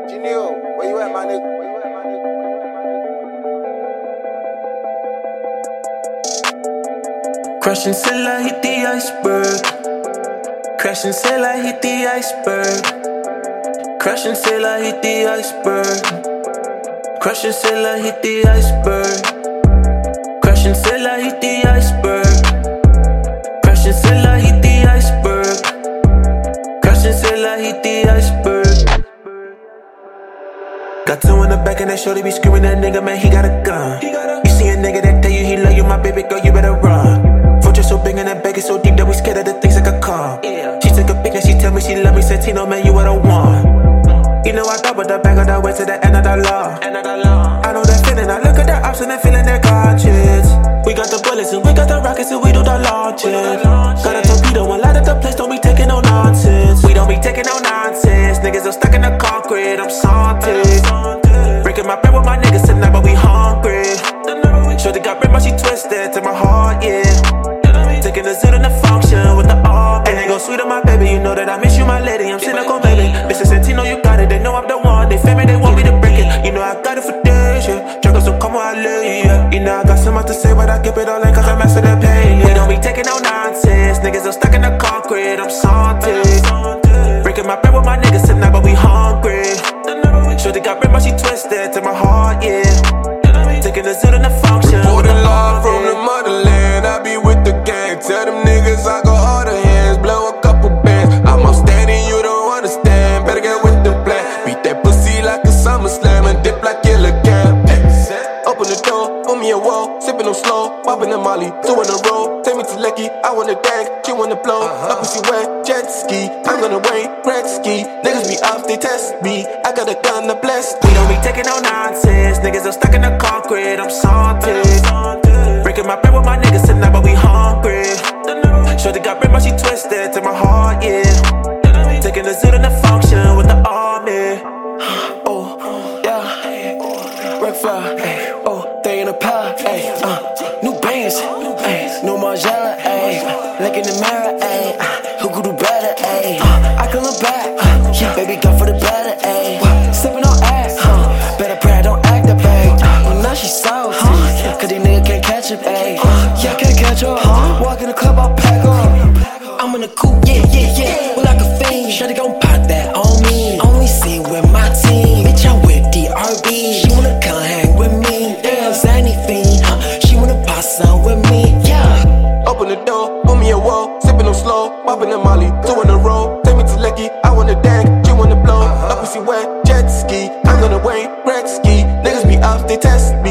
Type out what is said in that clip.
Genio, where you at, my nigga? Crashing till I hit the iceberg. Crashing till I hit the iceberg. Crashing till I hit the iceberg. Crashing till I hit the iceberg. Crashing till I hit the iceberg. Crashing till I hit the iceberg. Crashing till I hit the iceberg. Got two in the back and that shorty be screaming, that nigga, man, he got a gun. You see a nigga that tell you he love you, my baby girl, you better run. Fortress so big and that bag is so deep that we scared of the things that could come. She took a pic and she tell me she love me, said Tino, man, you what I want. You know I double the bag of the way to the end of the law. I know that feeling, I look at the option and feeling their conscience. We got the bullets and we got the rockets and we do the launches. Got a torpedo and light up the place, don't be taking no nonsense. We don't be taking no nonsense. Niggas are stuck in the concrete, I'm salty. Breaking my bread with my niggas tonight, but we hungry. Shorty got red, but she twisted to my heart, yeah. Taking the zoo to the function with the arm. And they go sweet on my baby, you know that I miss you, my lady. I'm cynical, baby. This is Santino, you got it. They know I'm the one. They feel me, they want me to break it. You know I got it for days, yeah. Drunk so come on, I lay, yeah. You know I got so much to say, but I keep it all in cause I master the pain, yeah. We don't be taking no nonsense. Niggas are stuck in the concrete, I'm salty. Breaking my bread with my niggas tonight, but we hungry. Shorty got red, but she twisted to my heart, yeah. Taking the zoo to the function. Reporting live from the motherland, I be with the gang. Tell them niggas I got all the hands, blow a couple bands. I'm outstanding, you don't understand. Better get with the plan. Beat that pussy like a summer slam and dip like Killer Cam. Open the door, put me a wall, sipping on slow, popping the molly, 2 in a row. Take me to Lecky, I wanna dance, she wanna blow. Up and she wet, jet ski, I'm gonna wait, Gretzky. Niggas be off, they test me. I got a gun to bless. We don't be taking no nonsense. Niggas are stuck in the concrete, I'm salty. Breaking my bread with my niggas tonight, but we hungry. Shorty got red, but she twisted to my heart, yeah. Taking the zoo to the function with the army. Oh, yeah. Wreck fly, oh, they in a pile, new bands, no Margiela, look in the mirror, who could do better, I can look back, baby, go for the better, slipping on ass, better pray I don't act the bag. Well, now she salty, cause these niggas can't catch up, yeah, can't catch her, walk in the club, I'll pack up, I'm in the coupe, yeah, well, like a fiend, shawty gon' pop that on me, only see with my team, bitch, I'm with DRB, she wanna come hang with me, yeah, Zanny fiend, she wanna pop some with me, yeah. Open the door, put me a wall, sipping on slow, popping the molly, 2 in a row. Take me to Lecky, I wanna dance, she wanna blow. Up and she wet, jet ski, I'm gonna wait, Gretzky. Niggas be off, they test